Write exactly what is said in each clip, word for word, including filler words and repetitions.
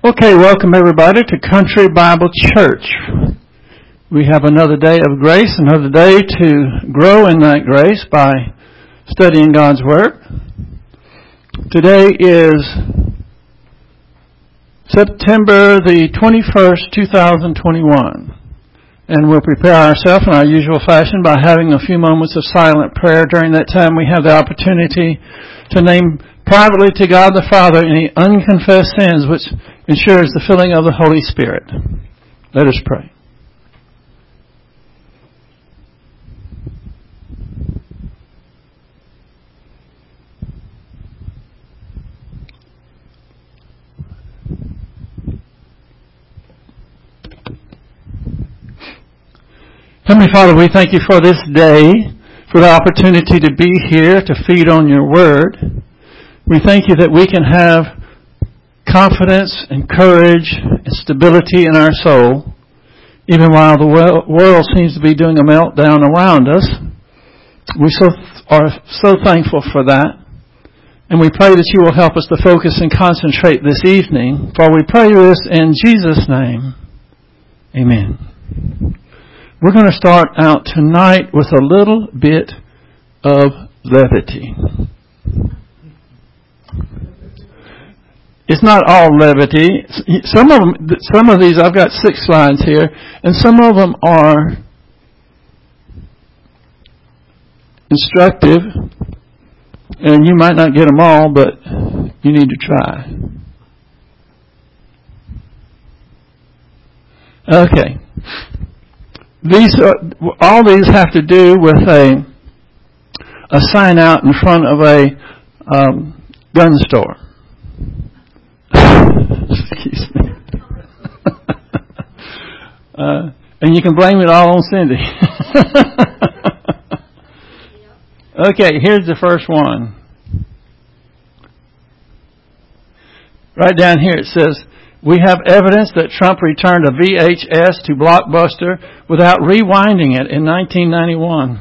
Okay, welcome everybody to Country Bible Church. We have another day of grace, another day to grow in that grace by studying God's Word. Today is September the twenty-first, two thousand twenty-one. And we'll prepare ourselves in our usual fashion by having a few moments of silent prayer. During that time, we have the opportunity to name privately to God the Father any unconfessed sins, which ensures the filling of the Holy Spirit. Let us pray. Heavenly Father, we thank you for this day, for the opportunity to be here to feed on your word. We thank you that we can have confidence and courage and stability in our soul, even while the world seems to be doing a meltdown around us. We so are so thankful for that. And we pray that you will help us to focus and concentrate this evening. For we pray this in Jesus' name. Amen. We're going to start out tonight with a little bit of levity. It's not all levity. Some of them, some of these, I've got six slides here, and some of them are instructive, and you might not get them all, but you need to try. Okay. These are, all these have to do with a a sign out in front of a um, gun store. Excuse me. uh, and you can blame it all on Cindy. Okay, here's the first one. Right down here it says, we have evidence that Trump returned a V H S to Blockbuster without rewinding it in nineteen ninety-one.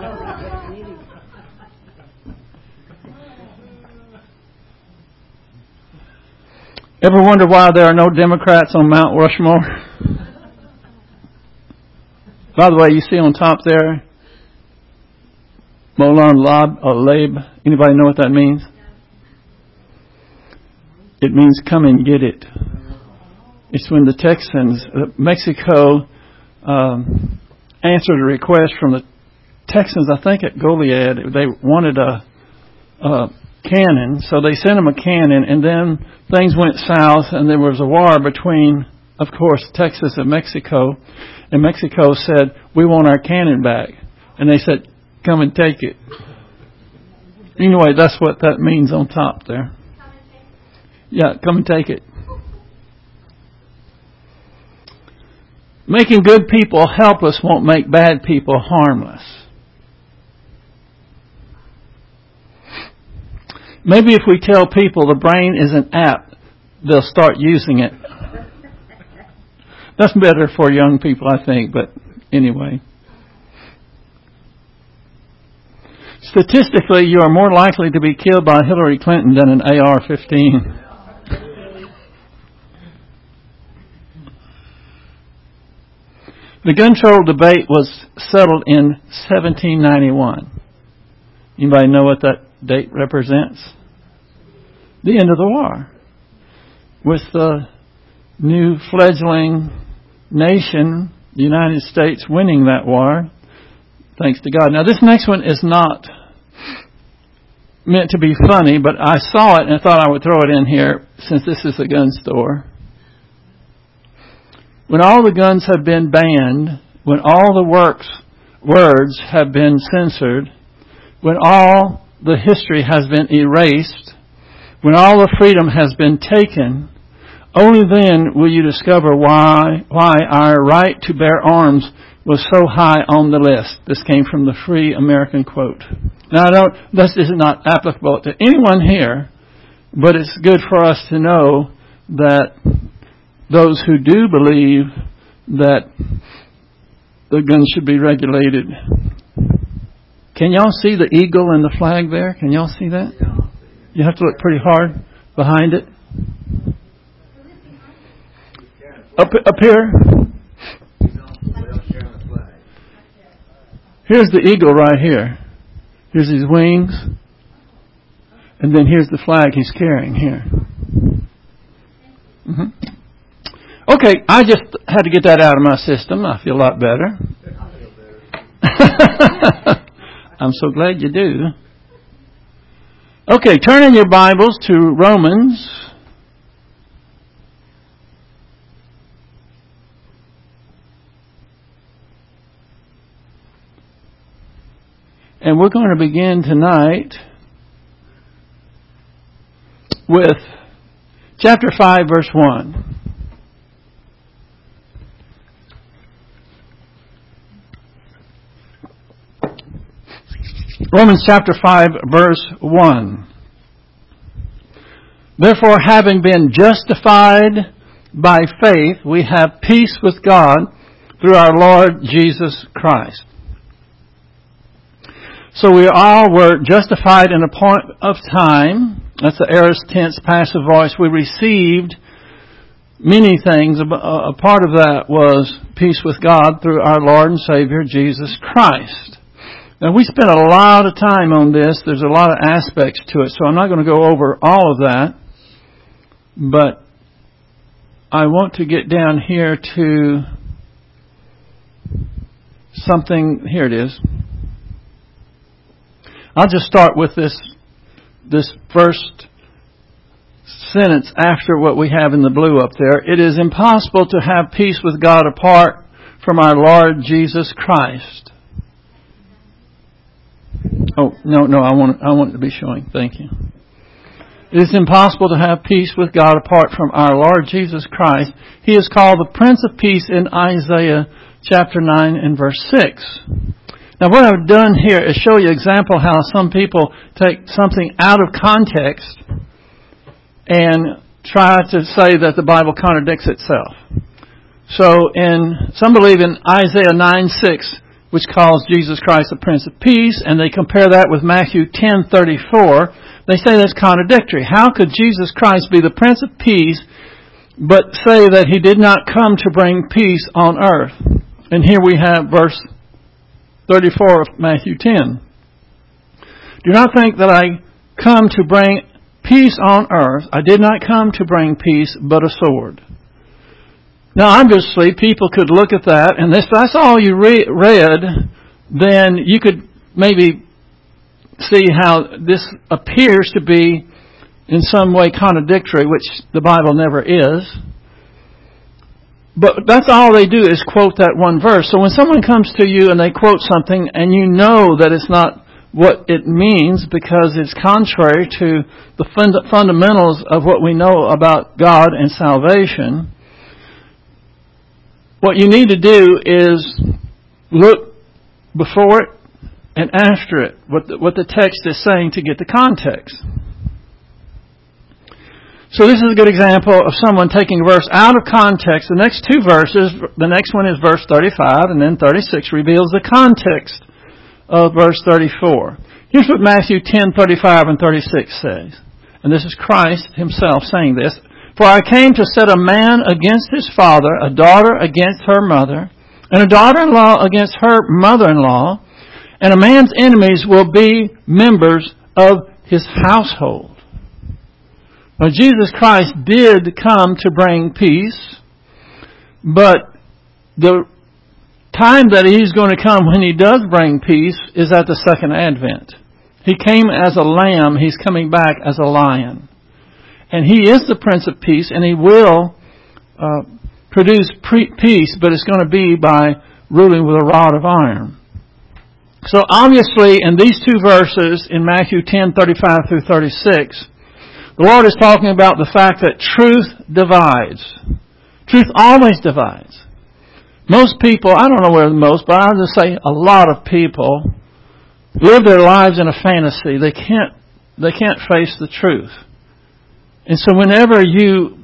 Ever wonder why there are no Democrats on Mount Rushmore? By the way, you see on top there, Molon Lab, or Labe. Anybody know what that means? It means come and get it. It's when the Texans, uh, Mexico, um, answered a request from the Texans, I think at Goliad. They wanted a, a cannon, so they sent them a cannon, and then things went south, and there was a war between, of course, Texas and Mexico. And Mexico said, we want our cannon back. And they said, come and take it. Anyway, that's what that means on top there. Yeah, come and take it. Making good people helpless won't make bad people harmless. Maybe if we tell people the brain is an app, they'll start using it. That's better for young people, I think, but anyway. Statistically, you are more likely to be killed by Hillary Clinton than an A R fifteen. The gun control debate was settled in seventeen ninety-one. Anybody know what that date represents? The end of the war. With the new fledgling nation, the United States, winning that war, thanks to God. Now, this next one is not meant to be funny, but I saw it and I thought I would throw it in here since this is a gun store. When all the guns have been banned, when all the works, words have been censored, when all the history has been erased, when all the freedom has been taken, only then will you discover why why our right to bear arms was so high on the list. This came from the Free American Quote. Now, I don't, this is not applicable to anyone here, but it's good for us to know that those who do believe that the guns should be regulated. Can y'all see the eagle and the flag there? Can y'all see that? You have to look pretty hard behind it. Up, up here. Here's the eagle right here. Here's his wings. And then here's the flag he's carrying here. Mm-hmm. Okay, I just had to get that out of my system. I feel a lot better. I'm so glad you do. Okay, turn in your Bibles to Romans. And we're going to begin tonight with chapter five, verse one. Romans chapter five, verse one. Therefore, having been justified by faith, we have peace with God through our Lord Jesus Christ. So we all were justified in a point of time. That's the aorist tense passive voice. We received many things. A part of that was peace with God through our Lord and Savior, Jesus Christ. Now, we spent a lot of time on this. There's a lot of aspects to it, so I'm not going to go over all of that. But I want to get down here to something. Here it is. I'll just start with this, this first sentence after what we have in the blue up there. It is impossible to have peace with God apart from our Lord Jesus Christ. Oh, no, no, I want, I want it to be showing. Thank you. It is impossible to have peace with God apart from our Lord Jesus Christ. He is called the Prince of Peace in Isaiah chapter nine and verse six. Now, what I've done here is show you an example how some people take something out of context and try to say that the Bible contradicts itself. So, in some believe in Isaiah nine six, which calls Jesus Christ the Prince of Peace, and they compare that with Matthew ten thirty-four. They say that's contradictory. How could Jesus Christ be the Prince of Peace, but say that He did not come to bring peace on earth? And here we have verse thirty-four of Matthew ten. Do not think that I come to bring peace on earth. I did not come to bring peace, but a sword. Now, obviously, people could look at that, and if that's all you re- read, then you could maybe see how this appears to be in some way contradictory, which the Bible never is. But that's all they do is quote that one verse. So when someone comes to you and they quote something and you know that it's not what it means because it's contrary to the fund- fundamentals of what we know about God and salvation, what you need to do is look before it and after it, what the, what the text is saying to get the context. So this is a good example of someone taking a verse out of context. The next two verses, the next one is verse thirty-five, and then thirty-six reveals the context of verse thirty-four. Here's what Matthew ten thirty-five and thirty-six says. And this is Christ Himself saying this. For I came to set a man against his father, a daughter against her mother, and a daughter-in-law against her mother-in-law, and a man's enemies will be members of his household. Now, Jesus Christ did come to bring peace, but the time that He's going to come when He does bring peace is at the second advent. He came as a lamb. He's coming back as a lion. And He is the Prince of Peace, and He will uh, produce pre- peace, but it's going to be by ruling with a rod of iron. So obviously, in these two verses, in Matthew ten thirty-five through thirty-six, the Lord is talking about the fact that truth divides. Truth always divides. Most people, I don't know where the most, but I'll just say a lot of people live their lives in a fantasy. They can't, they can't face the truth. And so whenever you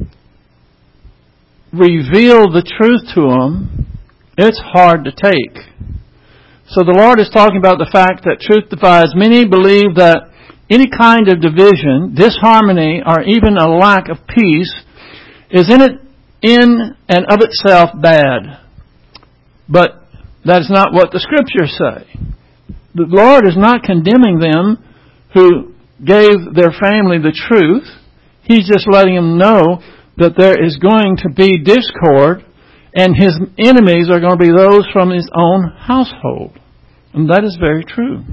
reveal the truth to them, it's hard to take. So the Lord is talking about the fact that truth divides. Many believe that any kind of division, disharmony, or even a lack of peace is in it in and of itself bad. But that is not what the Scriptures say. The Lord is not condemning them who gave their family the truth. He's just letting them know that there is going to be discord, and his enemies are going to be those from his own household. And that is very true.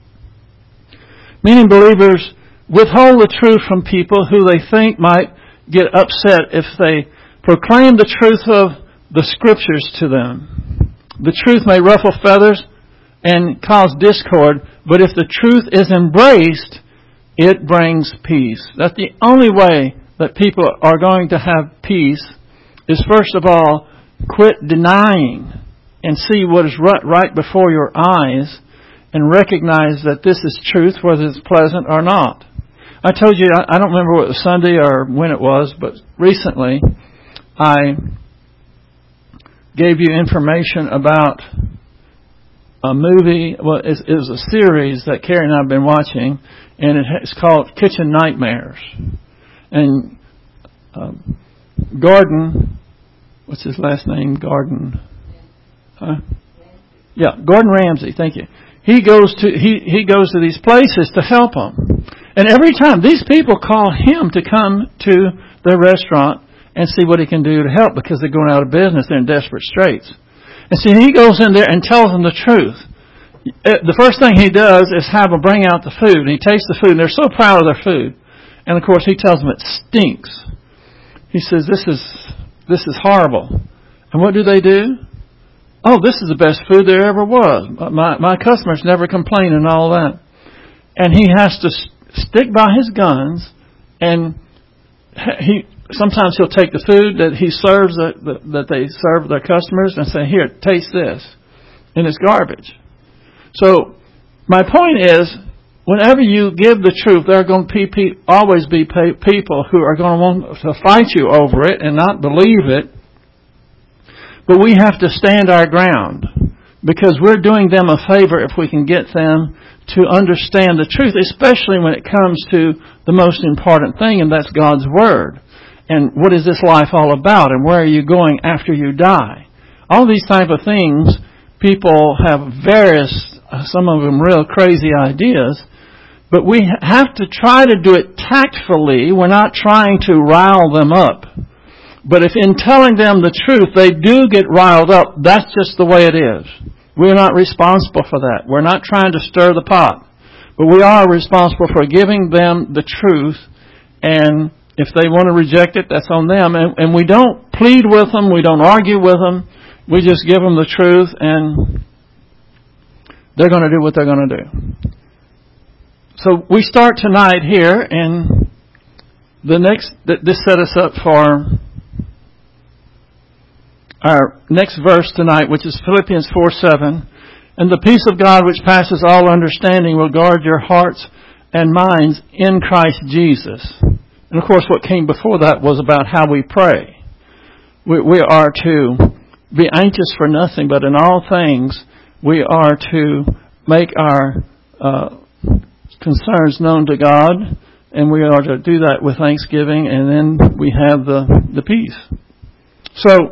Many believers withhold the truth from people who they think might get upset if they proclaim the truth of the Scriptures to them. The truth may ruffle feathers and cause discord, but if the truth is embraced, it brings peace. That's the only way that people are going to have peace is, first of all, quit denying and see what is right before your eyes and recognize that this is truth, whether it's pleasant or not. I told you, I don't remember what it was Sunday or when it was, but recently I gave you information about a movie. Well, it was a series that Carrie and I have been watching, and it's called Kitchen Nightmares. And um, Gordon, what's his last name? Gordon. Huh? Yeah, Gordon Ramsay. Thank you. He goes to he he goes to these places to help them, and every time these people call him to come to their restaurant and see what he can do to help because they're going out of business. They're in desperate straits. And see, he goes in there and tells them the truth. The first thing he does is have them bring out the food, and he tastes the food, and they're so proud of their food. And of course, he tells them it stinks. He says, "This is this is horrible." And what do they do? "Oh, this is the best food there ever was. My my customers never complain," and all that. And he has to stick by his guns, and he sometimes he'll take the food that he serves that that they serve their customers and say, "Here, taste this," and it's garbage. So my point is, whenever you give the truth, there are going to be, always be people who are going to want to fight you over it and not believe it. But we have to stand our ground because we're doing them a favor if we can get them to understand the truth, especially when it comes to the most important thing, and that's God's Word. And what is this life all about? And where are you going after you die? All these type of things, people have various, some of them real crazy ideas, but we have to try to do it tactfully. We're not trying to rile them up. But if in telling them the truth, they do get riled up, that's just the way it is. We're not responsible for that. We're not trying to stir the pot. But we are responsible for giving them the truth, and if they want to reject it, that's on them. And, and we don't plead with them. We don't argue with them. We just give them the truth, and they're going to do what they're going to do. So we start tonight here, and the next, this set us up for our next verse tonight, which is Philippians four seven. "And the peace of God, which passes all understanding, will guard your hearts and minds in Christ Jesus." And of course, what came before that was about how we pray. We, we are to be anxious for nothing, but in all things, we are to make our uh, concerns known to God, and we are to do that with thanksgiving, and then we have the, the peace. So,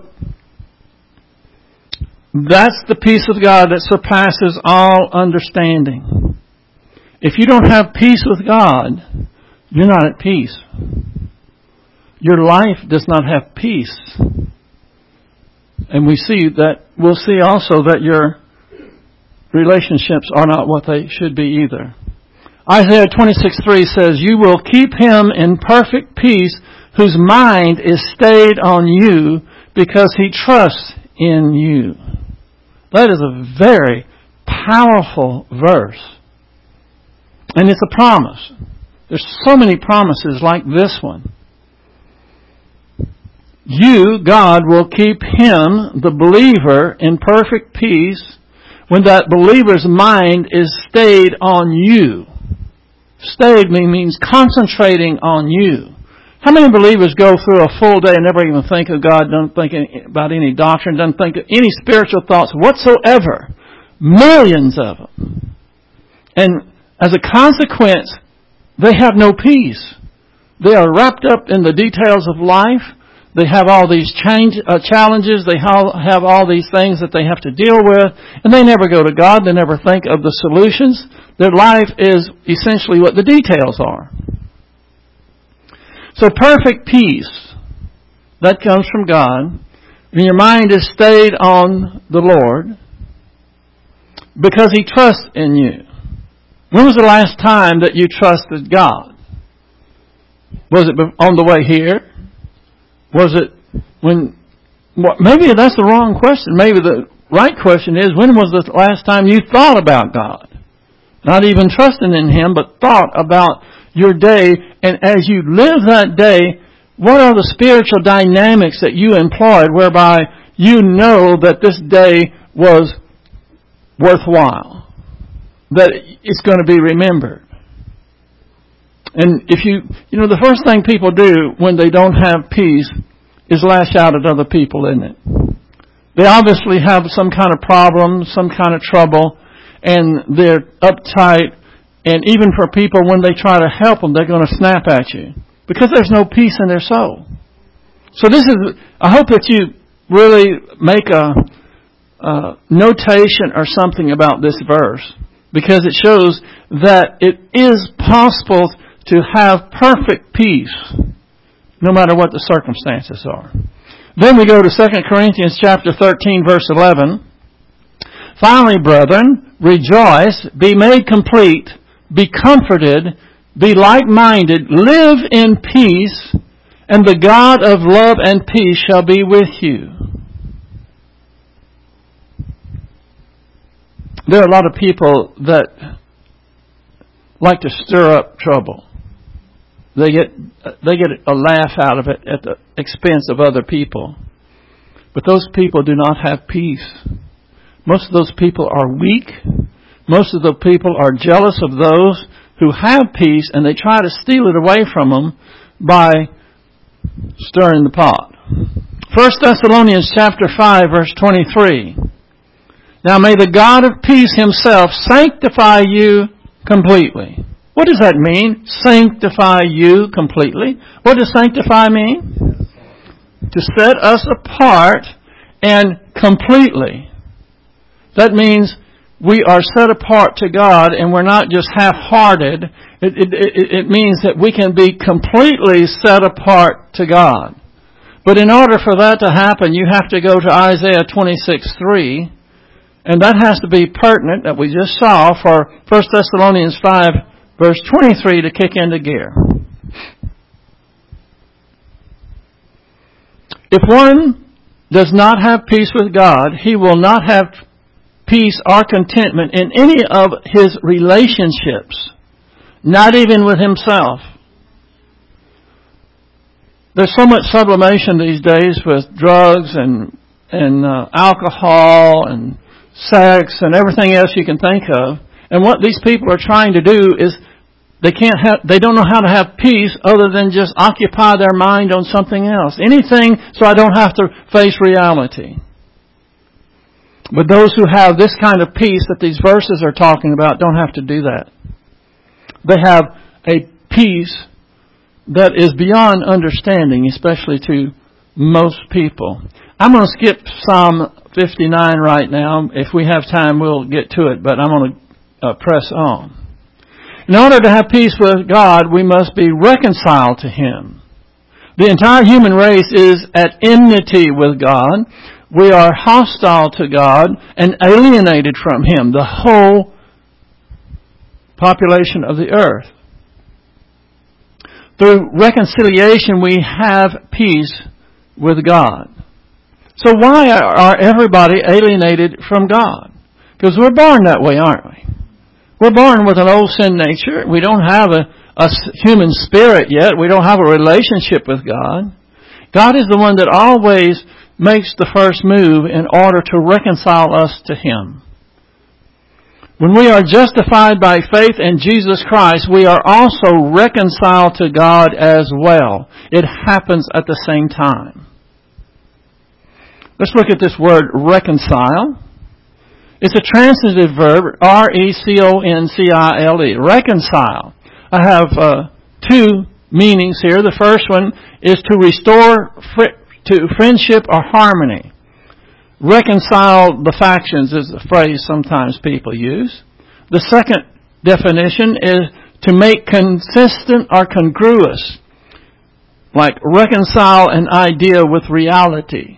that's the peace of God that surpasses all understanding. If you don't have peace with God, you're not at peace. Your life does not have peace. And we see that, we'll see also that your relationships are not what they should be either. Isaiah twenty-six three says, "You will keep him in perfect peace whose mind is stayed on you because he trusts in you." That is a very powerful verse. And it's a promise. There's so many promises like this one. You, God, will keep him, the believer, in perfect peace when that believer's mind is stayed on you. Stayed means concentrating on you. How many believers go through a full day and never even think of God, don't think about any doctrine, don't think of any spiritual thoughts whatsoever? Millions of them. And as a consequence, they have no peace. They are wrapped up in the details of life. They have all these change, uh, challenges. They have all these things that they have to deal with. And they never go to God. They never think of the solutions. Their life is essentially what the details are. So perfect peace, that comes from God. When your mind is stayed on the Lord because He trusts in you. When was the last time that you trusted God? Was it on the way here? Was it when... Well, maybe that's the wrong question. Maybe the right question is, when was the last time you thought about God? Not even trusting in Him, but thought about your day. And as you live that day, what are the spiritual dynamics that you employed whereby you know that this day was worthwhile? That it's going to be remembered. And if you, you know, the first thing people do when they don't have peace is lash out at other people, isn't it? They obviously have some kind of problem, some kind of trouble, and they're uptight. And even for people, when they try to help them, they're going to snap at you because there's no peace in their soul. So this is, I hope that you really make a, a notation or something about this verse, because it shows that it is possible to have perfect peace no matter what the circumstances are. Then we go to Second Corinthians chapter thirteen, verse eleven. Finally, brethren, rejoice, be made complete, be comforted, be like-minded, live in peace, and the God of love and peace shall be with you. There are a lot of people that like to stir up trouble. They get they get a laugh out of it at the expense of other people. But those people do not have peace. Most of those people are weak. Most of the people are jealous of those who have peace, and they try to steal it away from them by stirring the pot. First Thessalonians chapter five, verse twenty-three. Now may the God of peace Himself sanctify you completely. What does that mean? Sanctify you completely. What does sanctify mean? To set us apart and completely. That means we are set apart to God, and we're not just half-hearted. It, it, it, it means that we can be completely set apart to God. But in order for that to happen, you have to go to Isaiah twenty-six three. And that has to be pertinent, that we just saw, for First Thessalonians five, verse twenty-three to kick into gear. If one does not have peace with God, he will not have peace or contentment in any of his relationships, not even with himself. There's so much sublimation these days with drugs and and uh, alcohol and sex and everything else you can think of. And what these people are trying to do is they can't have, they don't know how to have peace other than just occupy their mind on something else. Anything so I don't have to face reality. But those who have this kind of peace that these verses are talking about don't have to do that. They have a peace that is beyond understanding, especially to most people. I'm going to skip Psalm fifty-nine right now. If we have time, we'll get to it, but I'm going to uh, press on. In order to have peace with God, we must be reconciled to Him. The entire human race is at enmity with God. We are hostile to God and alienated from Him, the whole population of the earth. Through reconciliation, we have peace with God. So why are everybody alienated from God? Because we're born that way, aren't we? We're born with an old sin nature. We don't have a, a human spirit yet. We don't have a relationship with God. God is the one that always makes the first move in order to reconcile us to Him. When we are justified by faith in Jesus Christ, we are also reconciled to God as well. It happens at the same time. Let's look at this word reconcile. It's a transitive verb, R E C O N C I L E, reconcile. I have uh, two meanings here. The first one is to restore fr- to friendship or harmony. Reconcile the factions is a phrase sometimes people use. The second definition is to make consistent or congruous, like reconcile an idea with reality.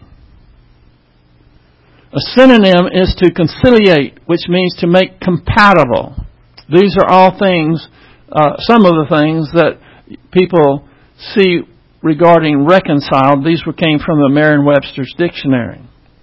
A synonym is to conciliate, which means to make compatible. These are all things, uh, some of the things that people see regarding reconcile. These came from the Merriam-Webster's dictionary.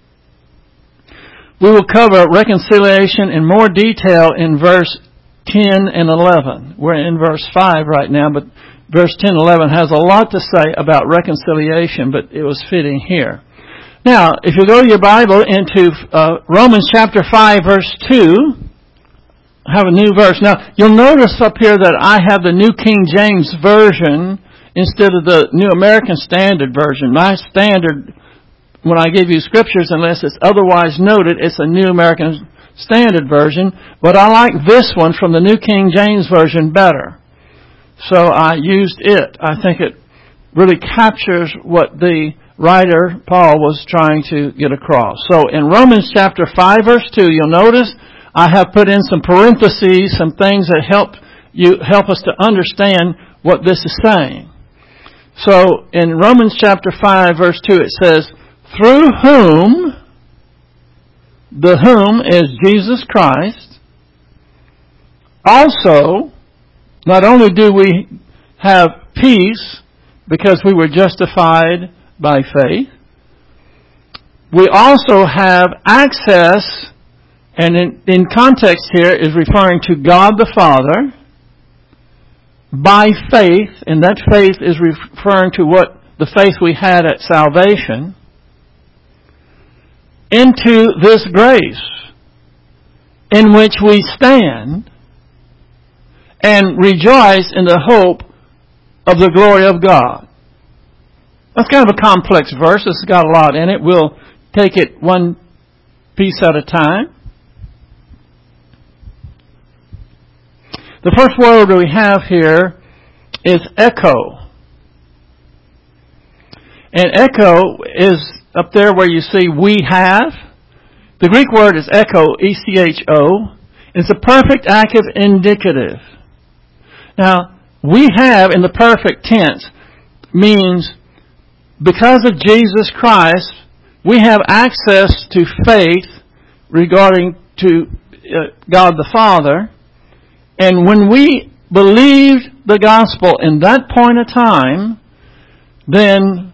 We will cover reconciliation in more detail in verse ten and eleven. We're in verse five right now, but verse ten and eleven has a lot to say about reconciliation, but it was fitting here. Now, if you go to your Bible into uh, Romans chapter five, verse two, I have a new verse. Now, you'll notice up here that I have the New King James Version instead of the New American Standard Version. My standard, when I give you scriptures, unless it's otherwise noted, it's a New American Standard Version. But I like this one from the New King James Version better. So I used it. I think it really captures what the writer, Paul, was trying to get across. So in Romans chapter five, verse two, you'll notice I have put in some parentheses, some things that help you, help us to understand what this is saying. So in Romans chapter five, verse two, it says, through whom, the whom is Jesus Christ, also, not only do we have peace because we were justified by faith, we also have access, and in, in context here is referring to God the Father, by faith, and that faith is referring to what the faith we had at salvation, into this grace in which we stand and rejoice in the hope of the glory of God. That's kind of a complex verse. It's got a lot in it. We'll take it one piece at a time. The first word we have here is echo. And echo is up there where you see we have. The Greek word is echo, E C H O. It's a perfect active indicative. Now, we have in the perfect tense means because of Jesus Christ, we have access to faith regarding to uh, God the Father. And when we believed the gospel in that point of time, then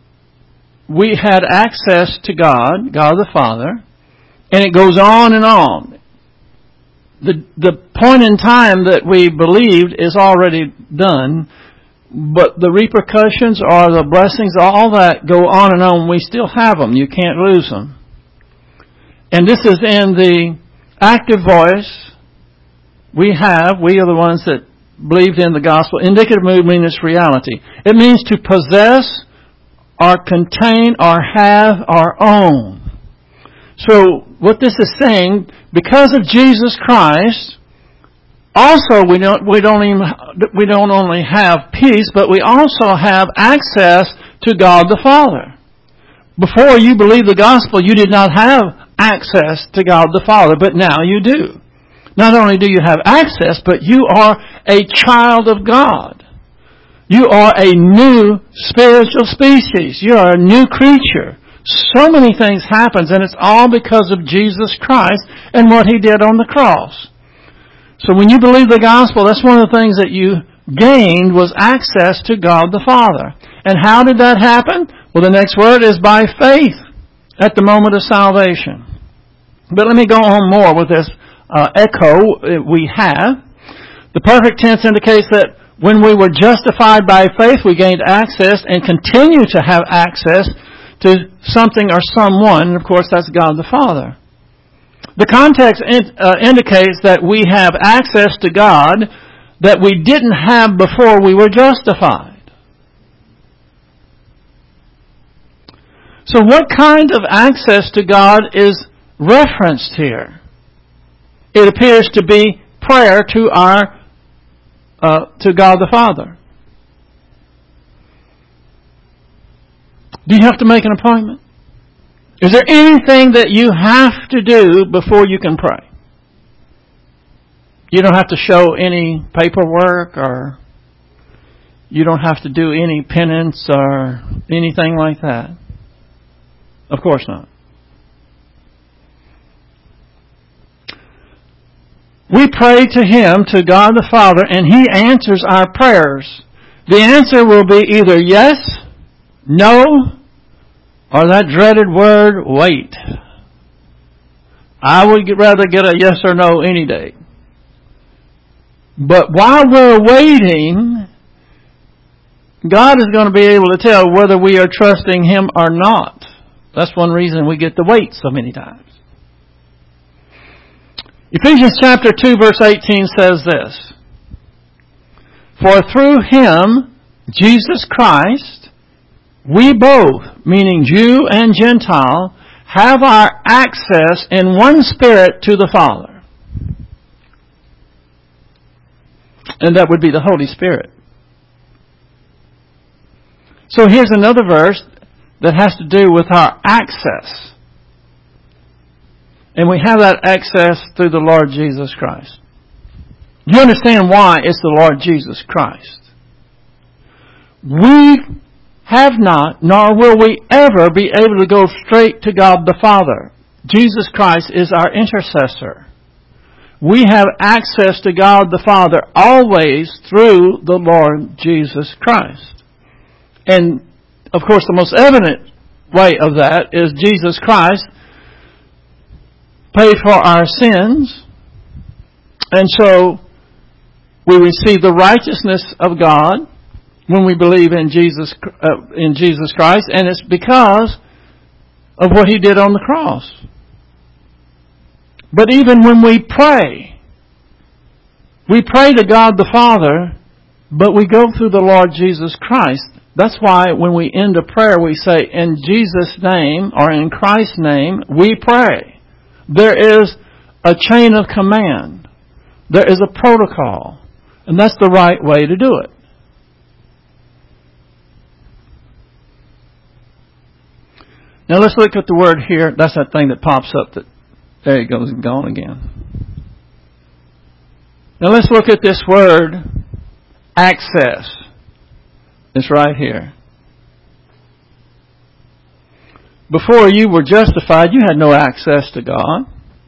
we had access to God, God the Father, and it goes on and on. The, the point in time that we believed is already done, but the repercussions or the blessings, all that go on and on. We still have them. You can't lose them. And this is in the active voice. We have, we are the ones that believed in the gospel. Indicative mood means it's reality. It means to possess or contain or have or own. So what this is saying, because of Jesus Christ, also we don't we don't even we don't only have peace, but we also have access to God the Father. Before you believed the gospel, you did not have access to God the Father, but now you do. Not only do you have access, but you are a child of God. You are a new spiritual species. You are a new creature. So many things happen, and it's all because of Jesus Christ and what He did on the cross. So when you believe the gospel, that's one of the things that you gained was access to God the Father. And how did that happen? Well, the next word is by faith at the moment of salvation. But let me go on more with this uh, echo we have. The perfect tense indicates that when we were justified by faith, we gained access and continue to have access to something or someone. And of course, that's God the Father. The context in, uh, indicates that we have access to God that we didn't have before we were justified. So what kind of access to God is referenced here? It appears to be prayer to our uh, to God the Father. Do you have to make an appointment? Is there anything that you have to do before you can pray? You don't have to show any paperwork, or you don't have to do any penance or anything like that. Of course not. We pray to Him, to God the Father, and He answers our prayers. The answer will be either yes, no, or that dreaded word, wait. I would rather get a yes or no any day. But while we're waiting, God is going to be able to tell whether we are trusting Him or not. That's one reason we get to wait so many times. Ephesians chapter two verse eighteen says this: For through Him, Jesus Christ, we both, meaning Jew and Gentile, have our access in one Spirit to the Father. And that would be the Holy Spirit. So here's another verse that has to do with our access. And we have that access through the Lord Jesus Christ. You understand why it's the Lord Jesus Christ. We have not, nor will we ever be able to go straight to God the Father. Jesus Christ is our intercessor. We have access to God the Father always through the Lord Jesus Christ. And, of course, the most evident way of that is Jesus Christ paid for our sins. And so we receive the righteousness of God when we believe in Jesus, uh, in Jesus Christ. And it's because of what He did on the cross. But even when we pray, we pray to God the Father, but we go through the Lord Jesus Christ. That's why when we end a prayer, we say, in Jesus' name, or in Christ's name, we pray. There is a chain of command. There is a protocol. And that's the right way to do it. Now let's look at the word here. That's that thing that pops up that there it goes, gone again. Now let's look at this word, access. It's right here. Before you were justified, you had no access to God.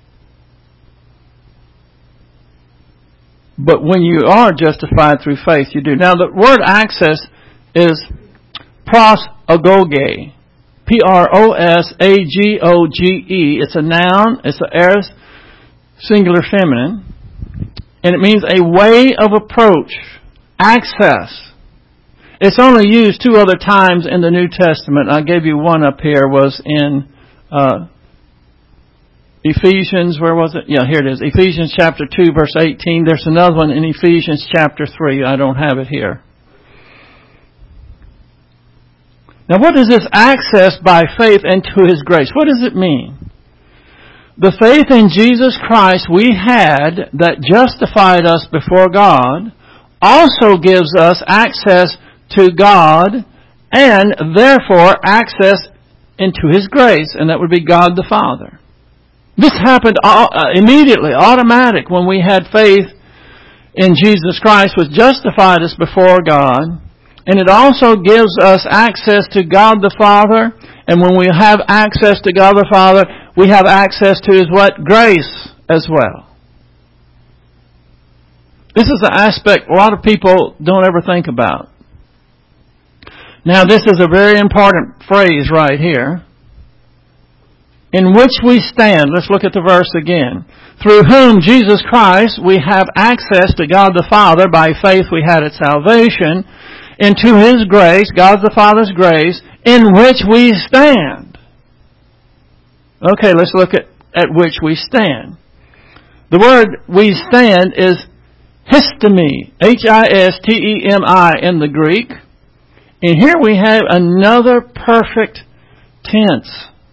But when you are justified through faith, you do. Now the word access is prosagoge. P R O S A G O G E. It's a noun. It's an aorist, singular feminine. And it means a way of approach. Access. It's only used two other times in the New Testament. I gave you one up here, was in uh, Ephesians, where was it? Yeah, here it is. Ephesians chapter two, verse eighteen. There's another one in Ephesians chapter three. I don't have it here. Now, what is this access by faith into His grace? What does it mean? The faith in Jesus Christ we had that justified us before God also gives us access to God and therefore access into His grace, and that would be God the Father. This happened immediately, automatic, when we had faith in Jesus Christ, which justified us before God. And it also gives us access to God the Father. And when we have access to God the Father, we have access to His what? Grace as well. This is an aspect a lot of people don't ever think about. Now, this is a very important phrase right here. In which we stand. Let's look at the verse again. Through whom, Jesus Christ, we have access to God the Father. By faith we had its salvation. Into His grace, God the Father's grace, in which we stand. Okay, let's look at, at which we stand. The word we stand is histemi, H I S T E M I in the Greek. And here we have another perfect tense.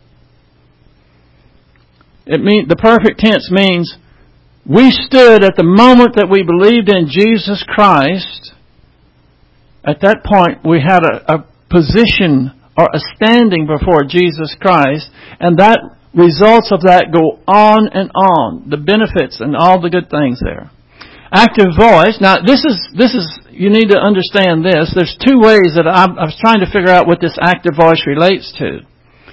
It mean, the perfect tense means we stood at the moment that we believed in Jesus Christ. At that point, we had a, a position or a standing before Jesus Christ, and that results of that go on and on. The benefits and all the good things there. Active voice. Now, this is, this is, you need to understand this. There's two ways that I, I was trying to figure out what this active voice relates to.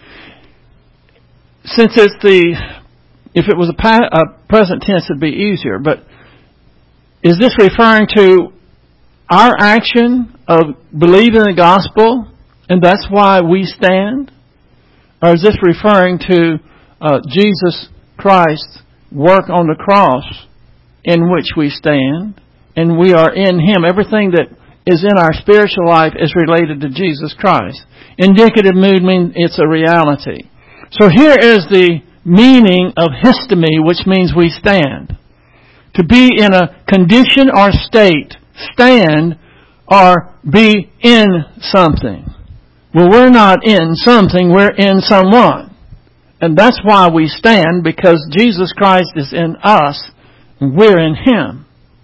Since it's the, if it was a, pa- a present tense, it'd be easier. But is this referring to our action of believing the gospel, and that's why we stand? Or is this referring to uh, Jesus Christ's work on the cross, in which we stand, and we are in Him? Everything that is in our spiritual life is related to Jesus Christ. Indicative mood means it's a reality. So here is the meaning of histemi, which means we stand. To be in a condition or state, stand, or be in something. Well, we're not in something, we're in someone. And that's why we stand, because Jesus Christ is in us, and we're in Him.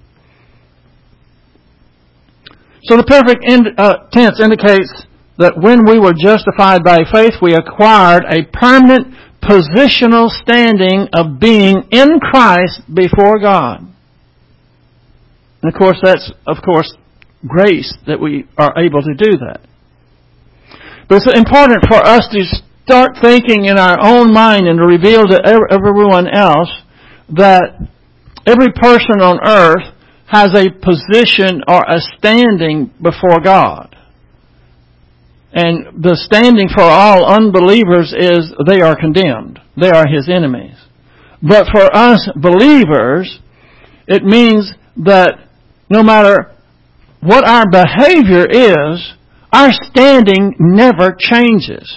So the perfect ind- uh, tense indicates that when we were justified by faith, we acquired a permanent positional standing of being in Christ before God. And of course, that's, of course, grace that we are able to do that. But it's important for us to start thinking in our own mind and to reveal to everyone else that every person on earth has a position or a standing before God. And the standing for all unbelievers is they are condemned. They are His enemies. But for us believers, it means that no matter what our behavior is, our standing never changes.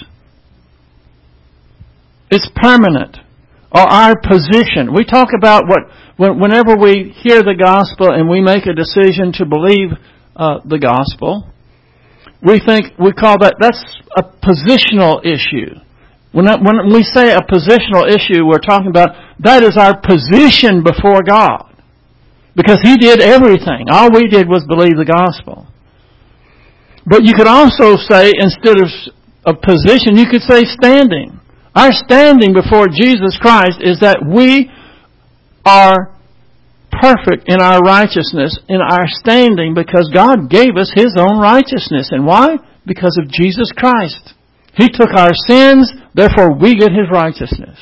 It's permanent. Or our position. We talk about what, whenever we hear the gospel and we make a decision to believe uh, the gospel, we think, we call that, that's a positional issue. When, that, when we say a positional issue, we're talking about that is our position before God. Because He did everything. All we did was believe the gospel. But you could also say, instead of a position, you could say standing. Our standing before Jesus Christ is that we are perfect in our righteousness, in our standing, because God gave us His own righteousness. And why? Because of Jesus Christ. He took our sins, therefore we get His righteousness.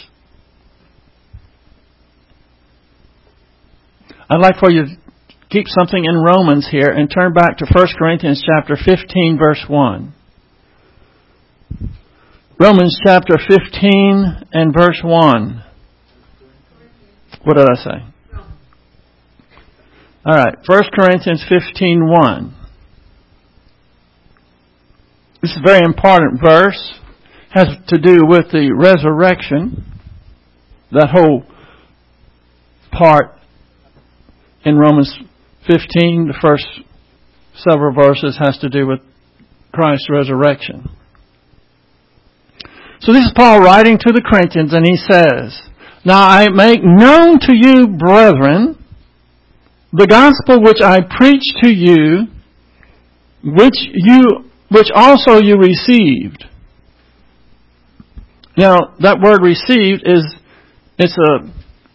I'd like for you to keep something in Romans here and turn back to First Corinthians chapter fifteen, verse one. Romans chapter fifteen and verse one. What did I say? All right, First Corinthians fifteen, one. This is a very important verse. Has to do with the resurrection. That whole part in Romans fifteen, the first several verses, has to do with Christ's resurrection. So this is Paul writing to the Corinthians, and he says, "Now I make known to you, brethren, the gospel which I preached to you, which you, which also you received." Now, that word received is, it's a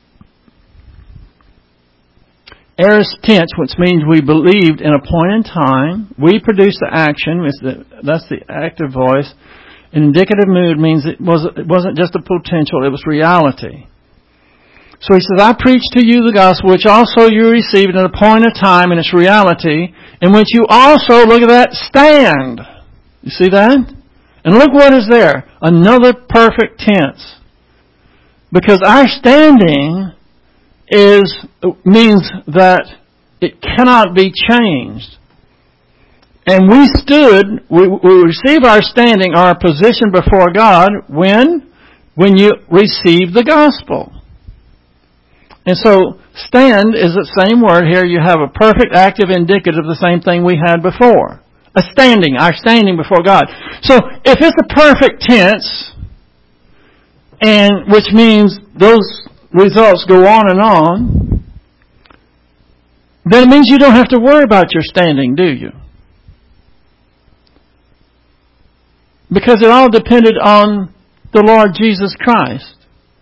aorist tense, which means we believed in a point in time. We produced the action. That's the active voice. Indicative mood means it wasn't, it wasn't just a potential, it was reality. So he says, "I preached to you the gospel, which also you received in a point of time, and its reality, in which you also," look at that, "stand." You see that? And look what is there. Another perfect tense. Because our standing is, means that it cannot be changed. And we stood, we, we receive our standing, our position before God, when? When you receive the gospel. And so, stand is the same word here. You have a perfect, active, indicative, the same thing we had before. A standing, our standing before God. So, if it's a perfect tense, and which means those results go on and on, then it means you don't have to worry about your standing, do you? Because it all depended on the Lord Jesus Christ.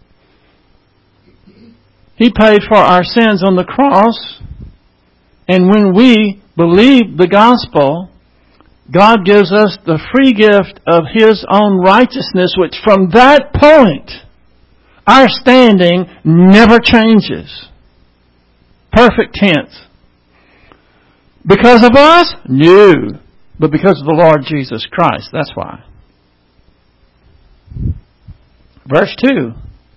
He paid for our sins on the cross. And when we believe the gospel, God gives us the free gift of His own righteousness, which from that point, our standing never changes. Perfect tense. Because of us? No. But because of the Lord Jesus Christ. That's why. Verse two.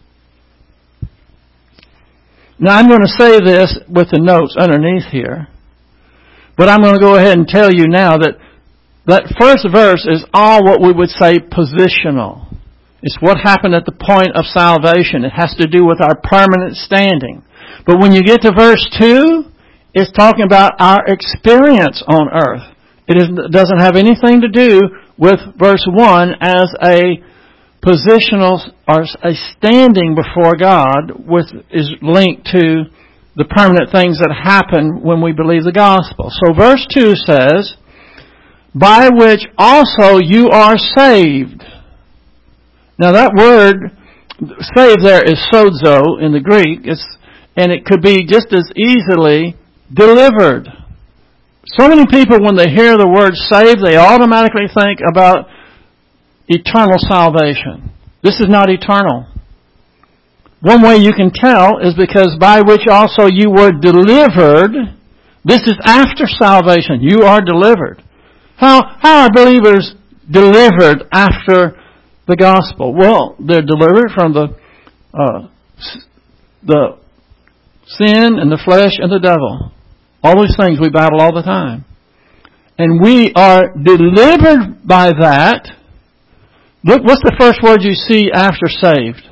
Now I'm going to say this with the notes underneath here. But I'm going to go ahead and tell you now that that first verse is all what we would say positional. It's what happened at the point of salvation. It has to do with our permanent standing. But when you get to verse two, it's talking about our experience on earth. It is, doesn't have anything to do with verse one as a positional or a standing before God, with is linked to the permanent things that happen when we believe the gospel. So verse two says, by which also you are saved. Now that word, saved there is sozo in the Greek, it's, and it could be just as easily delivered. So many people, when they hear the word saved, they automatically think about eternal salvation. This is not eternal. One way you can tell is because by which also you were delivered. This is after salvation. You are delivered. How, how are believers delivered after the gospel? Well, they're delivered from the, uh, the sin and the flesh and the devil. All these things we battle all the time. And we are delivered by that. Look, what's the first word you see after saved?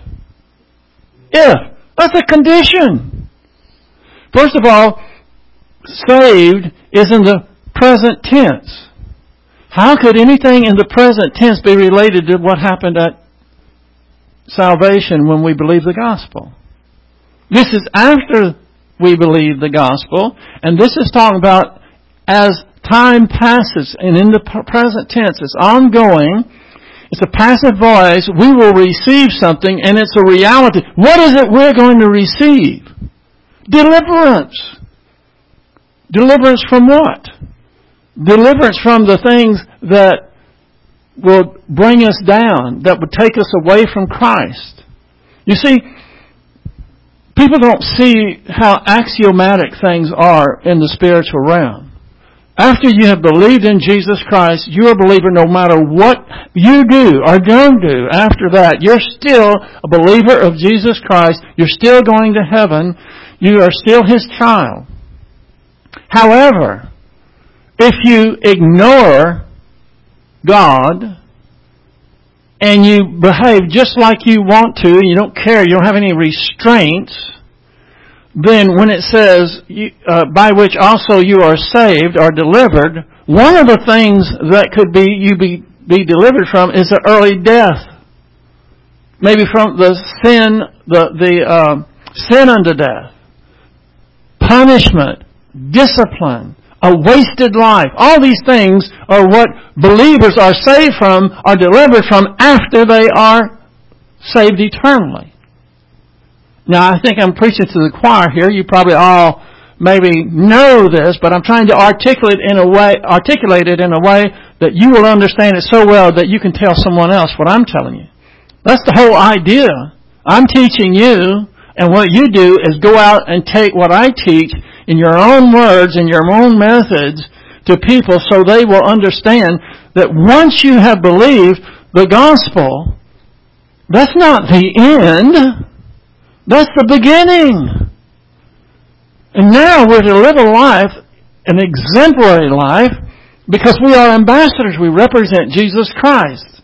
If. That's a condition. First of all, saved is in the present tense. How could anything in the present tense be related to what happened at salvation when we believe the gospel? This is after we believe the gospel, and this is talking about as time passes, and in the present tense, it's ongoing. It's a passive voice. We will receive something, and it's a reality. What is it we're going to receive? Deliverance. Deliverance from what? Deliverance from the things that will bring us down, that would take us away from Christ. You see, people don't see how axiomatic things are in the spiritual realm. After you have believed in Jesus Christ, you're a believer no matter what you do or don't do. After that, you're still a believer of Jesus Christ. You're still going to heaven. You are still His child. However, if you ignore God and you behave just like you want to, and you don't care, you don't have any restraints, then when it says, uh, by which also you are saved or delivered, one of the things that could be you be, be delivered from is the early death. Maybe from the sin, the, the uh, sin unto death, punishment, discipline, a wasted life. All these things are what believers are saved from, are delivered from after they are saved eternally. Now, I think I'm preaching to the choir here. You probably all maybe know this, but I'm trying to articulate in a way, articulate it in a way that you will understand it so well that you can tell someone else what I'm telling you. That's the whole idea. I'm teaching you, and what you do is go out and take what I teach in your own words and your own methods to people so they will understand that once you have believed the gospel, that's not the end. That's the beginning. And now we're to live a life, an exemplary life, because we are ambassadors. We represent Jesus Christ.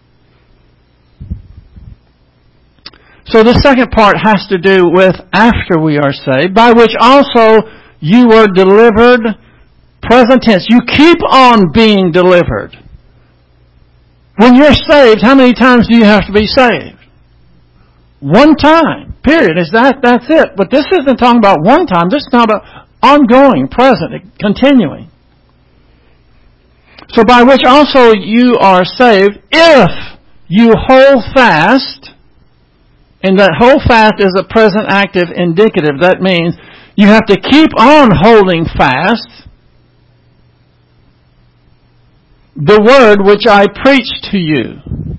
So the second part has to do with after we are saved, by which also you were delivered, present tense. You keep on being delivered. When you're saved, how many times do you have to be saved? One time. Period. Is that, that's it. But this isn't talking about one time. This is talking about ongoing, present, continuing. So by which also you are saved if you hold fast, and that hold fast is a present active indicative. That means you have to keep on holding fast the word which I preached to you.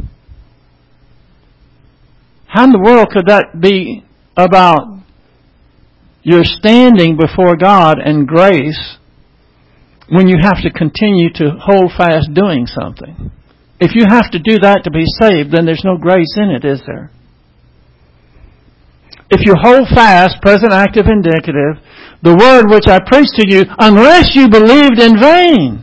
How in the world could that be about your standing before God and grace when you have to continue to hold fast doing something? If you have to do that to be saved, then there's no grace in it, is there? If you hold fast, present active indicative, the word which I preached to you, unless you believed in vain.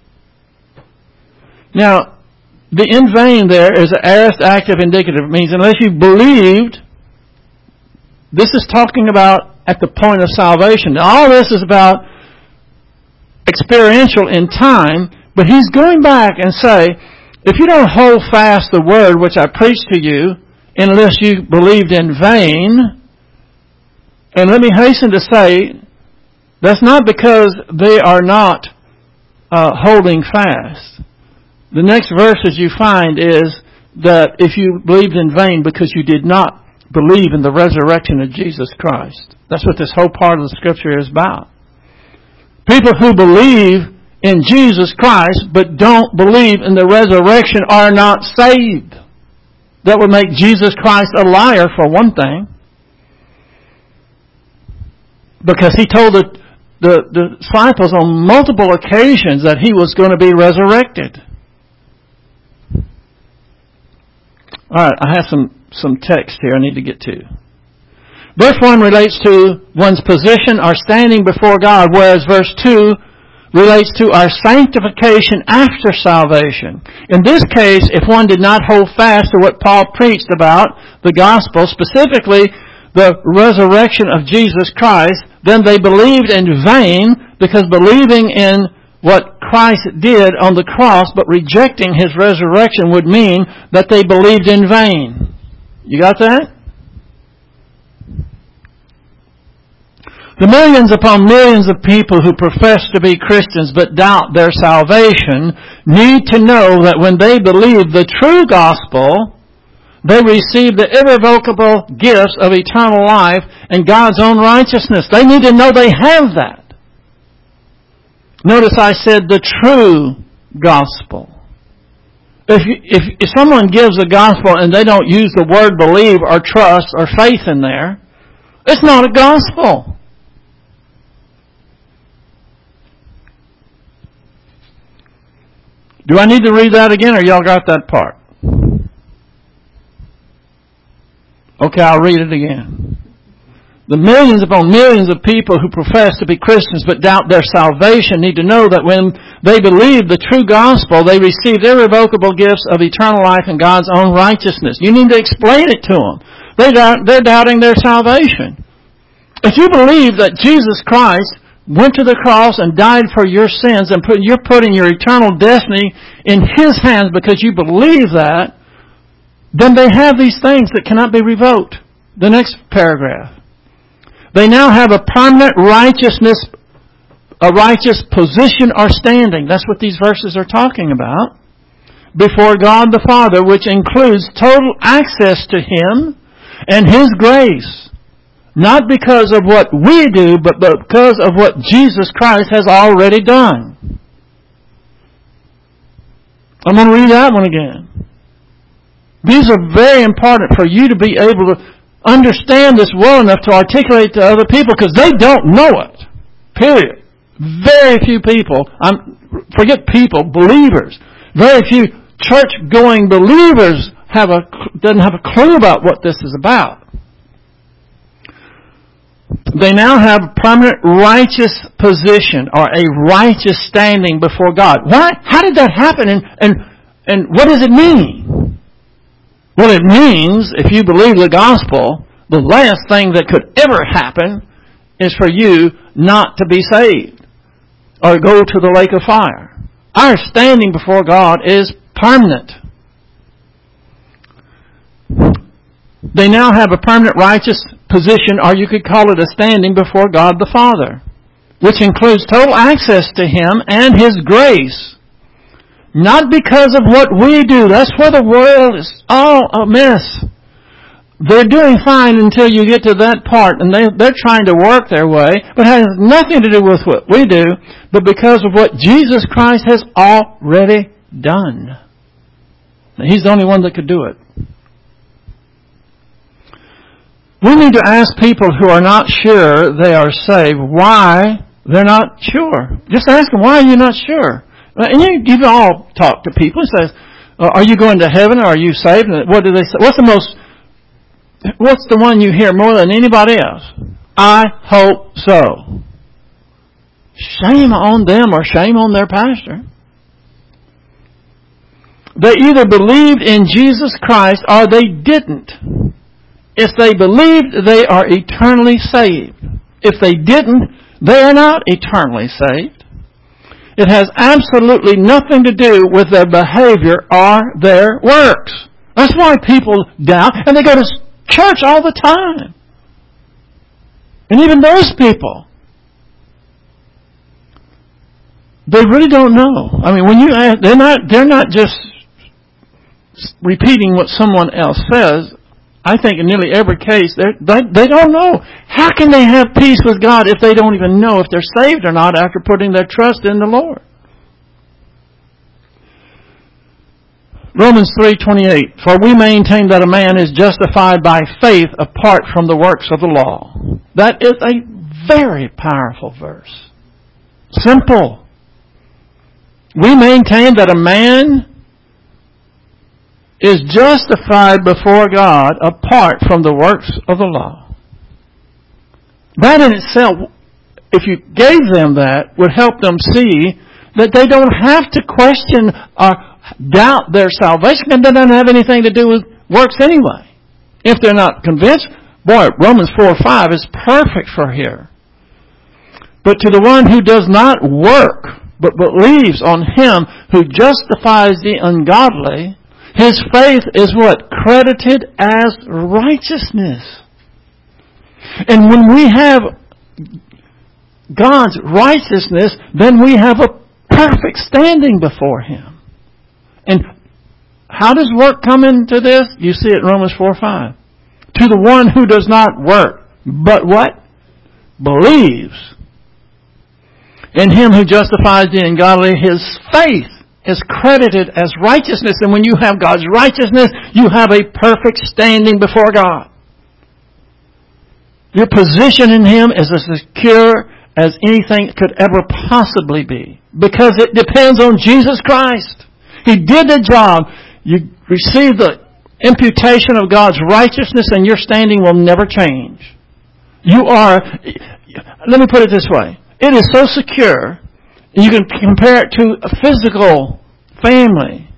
Now, the in vain there is an aorist active indicative. It means unless you believed. This is talking about at the point of salvation. Now, all this is about experiential in time, but he's going back and say, if you don't hold fast the word which I preached to you, unless you believed in vain, and let me hasten to say, that's not because they are not uh, holding fast. The next verses you find is that if you believed in vain because you did not believe in the resurrection of Jesus Christ. That's what this whole part of the Scripture is about. People who believe in Jesus Christ but don't believe in the resurrection are not saved. That would make Jesus Christ a liar, for one thing. Because he told the, the, the disciples on multiple occasions that he was going to be resurrected. Alright, I have some, some text here I need to get to. Verse one relates to one's position or standing before God, whereas verse two relates to our sanctification after salvation. In this case, if one did not hold fast to what Paul preached about, the gospel, specifically the resurrection of Jesus Christ, then they believed in vain, because believing in what Christ did on the cross but rejecting His resurrection would mean that they believed in vain. You got that? The millions upon millions of people who profess to be Christians but doubt their salvation need to know that when they believe the true gospel, they receive the irrevocable gifts of eternal life and God's own righteousness. They need to know they have that. Notice I said the true gospel. If, if, if someone gives a gospel and they don't use the word believe or trust or faith in there, it's not a gospel. Do I need to read that again, or y'all got that part? Okay, I'll read it again. The millions upon millions of people who profess to be Christians but doubt their salvation need to know that when they believe the true gospel, they receive irrevocable gifts of eternal life and God's own righteousness. You need to explain it to them. They doubt, they're doubting their salvation. If you believe that Jesus Christ went to the cross and died for your sins, and put, you're putting your eternal destiny in His hands because you believe that, then they have these things that cannot be revoked. The next paragraph. They now have a permanent righteousness, a righteous position or standing. That's what these verses are talking about. Before God the Father, which includes total access to Him and His grace. Not because of what we do, but because of what Jesus Christ has already done. I'm going to read that one again. These are very important for you to be able to understand this well enough to articulate to other people, because they don't know it. Period. Very few people, I'm, forget people, believers. Very few church-going believers have a doesn't have a clue about what this is about. They now have a permanent righteous position or a righteous standing before God. Why? How did that happen? And and and what does it mean? Well, it means, if you believe the gospel, the last thing that could ever happen is for you not to be saved or go to the lake of fire. Our standing before God is permanent. They now have a permanent righteous position, or you could call it a standing before God the Father, which includes total access to Him and His grace. Not because of what we do. That's where the world is all a mess. They're doing fine until you get to that part, and they, they're trying to work their way, but it has nothing to do with what we do, but because of what Jesus Christ has already done. He's the only one that could do it. We need to ask people who are not sure they are saved why they're not sure. Just ask them, why are you not sure? And you, you've all talked to people and says, are you going to heaven or are you saved? And what do they say? What's the most, what's the one you hear more than anybody else? I hope so. Shame on them or shame on their pastor. They either believed in Jesus Christ or they didn't. If they believed, they are eternally saved. If they didn't, they are not eternally saved. It has absolutely nothing to do with their behavior or their works. That's why people doubt, and they go to church all the time. And even those people, they really don't know. I mean, when you ask, they're not, they're not just repeating what someone else says. I think in nearly every case, they they don't know. How can they have peace with God if they don't even know if they're saved or not after putting their trust in the Lord? Romans three twenty-eight. For we maintain that a man is justified by faith apart from the works of the law. That is a very powerful verse. Simple. We maintain that a man is justified before God apart from the works of the law. That in itself, if you gave them that, would help them see that they don't have to question or doubt their salvation, and that doesn't have anything to do with works anyway. If they're not convinced, boy, Romans four five is perfect for here. But to the one who does not work, but believes on Him who justifies the ungodly, his faith is what? Credited as righteousness. And when we have God's righteousness, then we have a perfect standing before Him. And how does work come into this? You see it in Romans four five. To the one who does not work, but what? Believes in Him who justifies the ungodly, his faith is credited as righteousness. And when you have God's righteousness, you have a perfect standing before God. Your position in Him is as secure as anything could ever possibly be. Because it depends on Jesus Christ. He did the job. You receive the imputation of God's righteousness and your standing will never change. You are, let me put it this way. It is so secure. You can compare it to a physical family.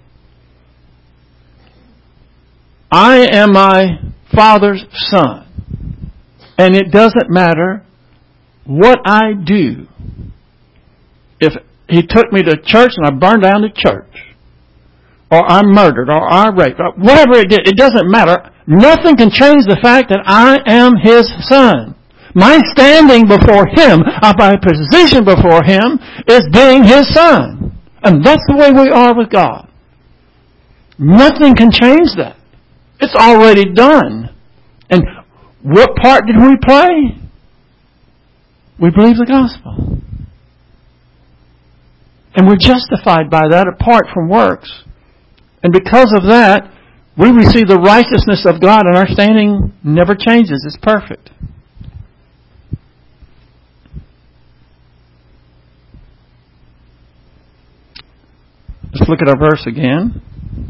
I am my father's son. And it doesn't matter what I do. If he took me to church and I burned down the church, or I'm murdered, or I'm raped, or whatever it did, it doesn't matter. Nothing can change the fact that I am his son. My standing before Him, or my position before Him, is being His son. And that's the way we are with God. Nothing can change that. It's already done. And what part did we play? We believe the gospel. And we're justified by that apart from works. And because of that, we receive the righteousness of God and our standing never changes. It's perfect. Let's look at our verse again.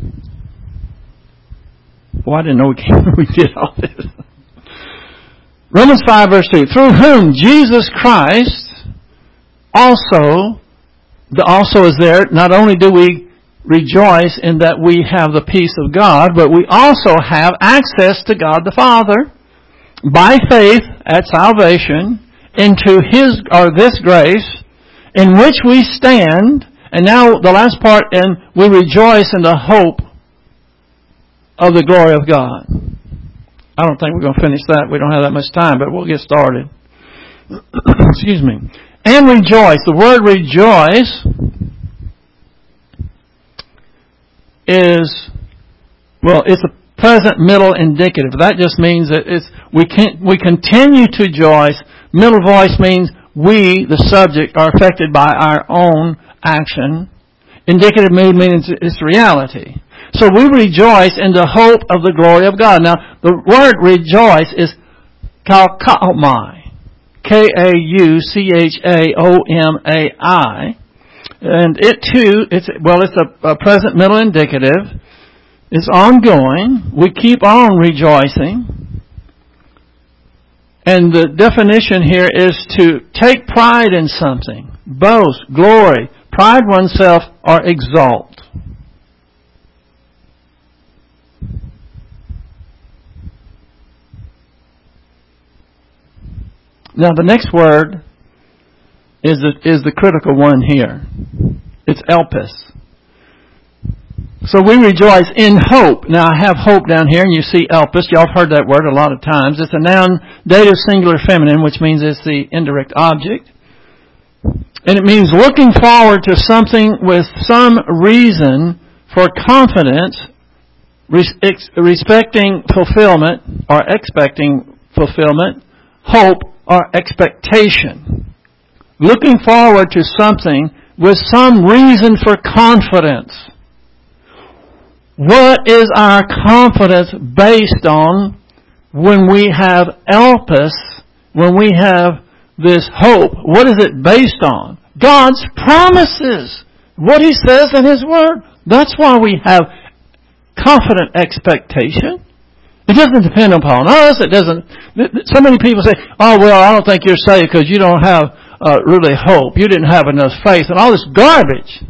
Well, I didn't know we, came, we did all this. Romans five verse two. Through whom Jesus Christ also, the also is there, not only do we rejoice in that we have the peace of God, but we also have access to God the Father by faith at salvation into His, or this grace, in which we stand. And now the last part, and we rejoice in the hope of the glory of God. I don't think we're going to finish that. We don't have that much time, but we'll get started. Excuse me. And rejoice. The word rejoice is, well, it's a present middle indicative. That just means that it's, we can we continue to rejoice. Middle voice means we, the subject, are affected by our own action. Indicative mood means it's reality. So we rejoice in the hope of the glory of God. Now, the word rejoice is kauchaomai. K A U C H A O M A I. And it too, it's, well, it's a, a present middle indicative. It's ongoing. We keep on rejoicing. And the definition here is to take pride in something, boast, glory, pride oneself, or exalt. Now the next word is the, is the critical one here. It's elpis. So we rejoice in hope. Now I have hope down here, and you see elpis. Y'all have heard that word a lot of times. It's a noun, dative, singular, feminine, which means it's the indirect object. And it means looking forward to something with some reason for confidence, res- respecting fulfillment, or expecting fulfillment, hope, or expectation. Looking forward to something with some reason for confidence. What is our confidence based on when we have elpis, when we have this hope? What is it based on? God's promises. What He says in His Word. That's why we have confident expectation. It doesn't depend upon us. It doesn't. So many people say, "Oh well, I don't think you're saved because you don't have uh, really hope. You didn't have enough faith," and all this garbage.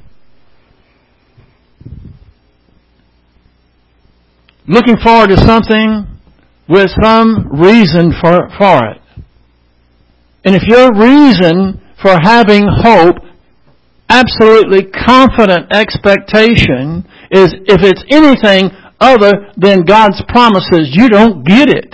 Looking forward to something with some reason for for it. And if your reason for having hope, absolutely confident expectation, is if it's anything other than God's promises, you don't get it.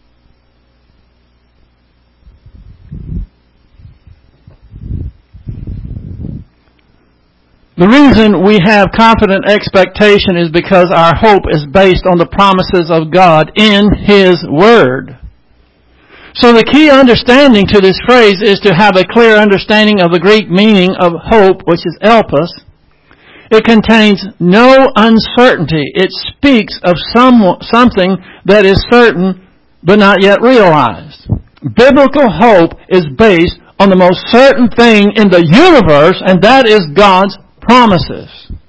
The reason we have confident expectation is because our hope is based on the promises of God in His Word. So the key understanding to this phrase is to have a clear understanding of the Greek meaning of hope, which is elpis. It contains no uncertainty. It speaks of some, something that is certain but not yet realized. Biblical hope is based on the most certain thing in the universe, and that is God's promises.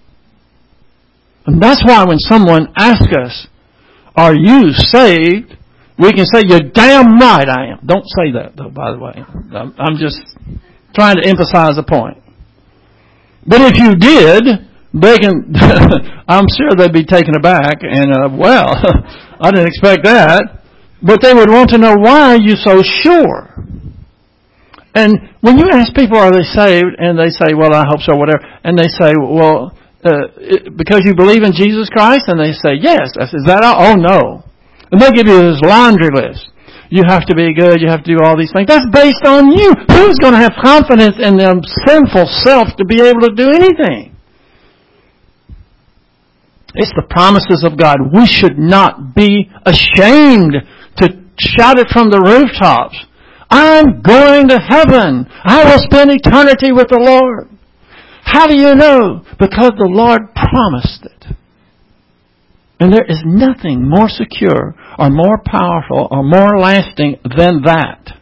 And that's why when someone asks us, "Are you saved?" we can say, "You're damn right I am." Don't say that, though, by the way. I'm just trying to emphasize a point. But if you did, they can, I'm sure they'd be taken aback and, uh, well, I didn't expect that. But they would want to know, why are you so sure? And when you ask people, are they saved? And they say, well, I hope so, whatever. And they say, well, uh, it, because you believe in Jesus Christ? And they say, yes. I said, is that all? Oh, no. And they'll give you this laundry list. You have to be good. You have to do all these things. That's based on you. Who's going to have confidence in their sinful self to be able to do anything? It's the promises of God. We should not be ashamed to shout it from the rooftops. I'm going to heaven. I will spend eternity with the Lord. How do you know? Because the Lord promised it. And there is nothing more secure or more powerful or more lasting than that.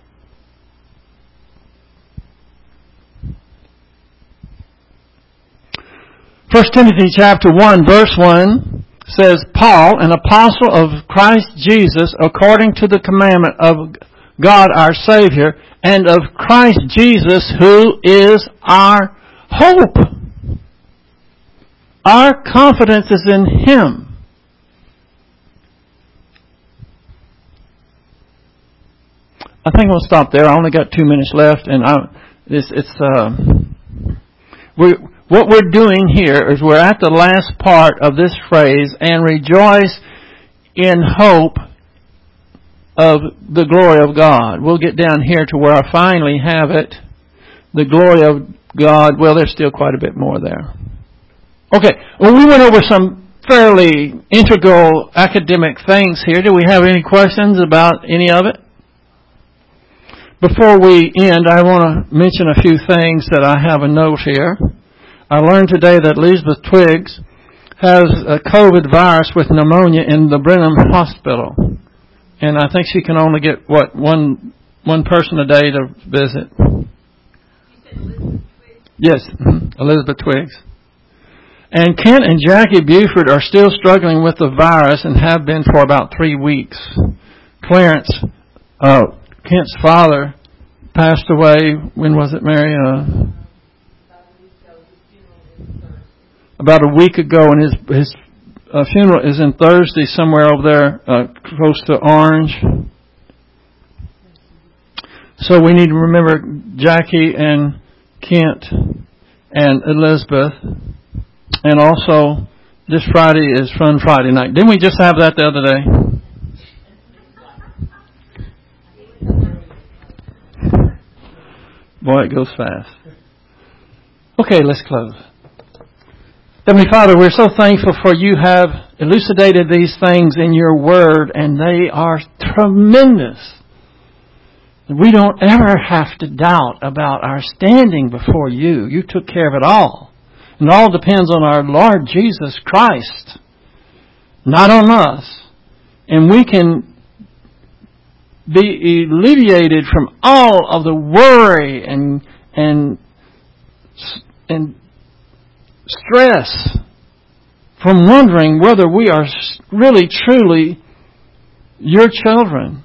First Timothy chapter one verse one says, Paul, an apostle of Christ Jesus, according to the commandment of God our Savior, and of Christ Jesus, who is our hope. Our confidence is in Him. I think we'll stop there. I only got two minutes left, and I, it's, it's uh, we. What we're doing here is we're at the last part of this phrase, and rejoice in hope of the glory of God. We'll get down here to where I finally have it. The glory of God. Well, there's still quite a bit more there. Okay. Well, we went over some fairly integral academic things here. Do we have any questions about any of it? Before we end, I want to mention a few things that I have a note here. I learned today that Elizabeth Twiggs has a COVID virus with pneumonia in the Brenham Hospital. And I think she can only get, what, one one person a day to visit. You said Elizabeth Twiggs? Yes, mm-hmm. Elizabeth Twiggs. And Kent and Jackie Buford are still struggling with the virus and have been for about three weeks. Clarence, uh, Kent's father, passed away, when was it, Mary? Uh, about a week ago, and his his uh, funeral is in Thursday somewhere over there uh, close to Orange. So we need to remember Jackie and Kent and Elizabeth. And also, this Friday is Fun Friday night. Didn't we just have that the other day? Boy, it goes fast. Okay, let's close. Heavenly Father, we're so thankful for you have elucidated these things in your word, and they are tremendous. We don't ever have to doubt about our standing before you. You took care of it all. And it all depends on our Lord Jesus Christ, not on us. And we can be alleviated from all of the worry and and and stress from wondering whether we are really truly your children.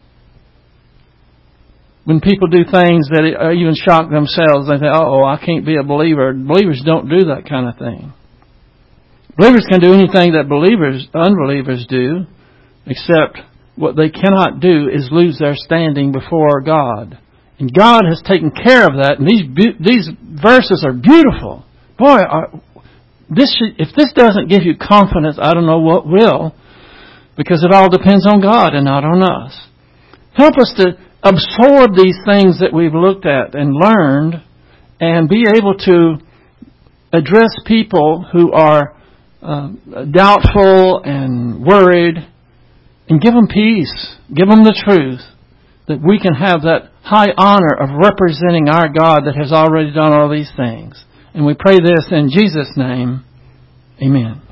When people do things that even shock themselves, they think, oh, I can't be a believer. Believers don't do that kind of thing. Believers can do anything that believers, unbelievers do, except what they cannot do is lose their standing before God. And God has taken care of that. And these these verses are beautiful. Boy, are, this should, if this doesn't give you confidence, I don't know what will, because it all depends on God and not on us. Help us to absorb these things that we've looked at and learned and be able to address people who are uh, doubtful and worried and give them peace, give them the truth, that we can have that high honor of representing our God that has already done all these things. And we pray this in Jesus' name. Amen.